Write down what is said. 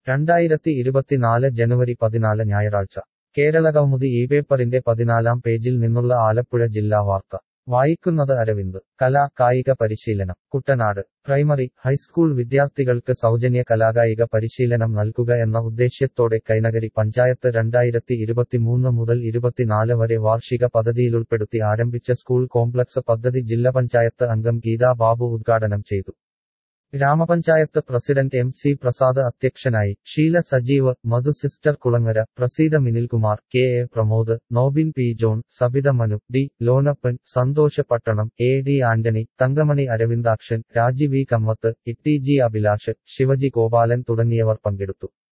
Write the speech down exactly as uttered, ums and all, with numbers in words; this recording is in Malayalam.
രണ്ടായിരത്തി ഇരുപത്തിനാല് ജനുവരി പതിനാല് ഞായറാഴ്ച കേരളകൗമുദി ഈ പേപ്പറിന്റെ പതിനാലാം പേജിൽ നിന്നുള്ള ആലപ്പുഴ ജില്ലാ വാർത്ത വായിക്കുന്നത് അരവിന്ദ്. കലാ കായിക പരിശീലനം കുട്ടനാട്. പ്രൈമറി, ഹൈസ്കൂൾ വിദ്യാർത്ഥികൾക്ക് സൗജന്യ കലാകായിക പരിശീലനം നൽകുക എന്ന ഉദ്ദേശ്യത്തോടെ കൈനകരി പഞ്ചായത്ത് രണ്ടായിരത്തി ഇരുപത്തിമൂന്ന് മുതൽ ഇരുപത്തിനാല് വരെ വാർഷിക പദ്ധതിയിലുൾപ്പെടുത്തി ആരംഭിച്ച സ്കൂൾ കോംപ്ലക്സ് പദ്ധതി ജില്ലാ പഞ്ചായത്ത് അംഗം ഗീതാ ബാബു ഉദ്ഘാടനം ചെയ്തു. ഗ്രാമപഞ്ചായത്ത് പ്രസിഡന്റ് എം സി പ്രസാദ് അധ്യക്ഷനായി. Sheela Sajeev, Madhu sister Kulangara, Praseetha Minilkumar, K A Pramod, Nobin P John, Sabitha Manu, D Lonappan, Santhosh Pattanam, A D Antony, Thankamani Aravindakshan, Raji V Kamath, E T G Abhilash, Shivaji Gopalan തുടങ്ങിയവർ പങ്കെടുത്തു.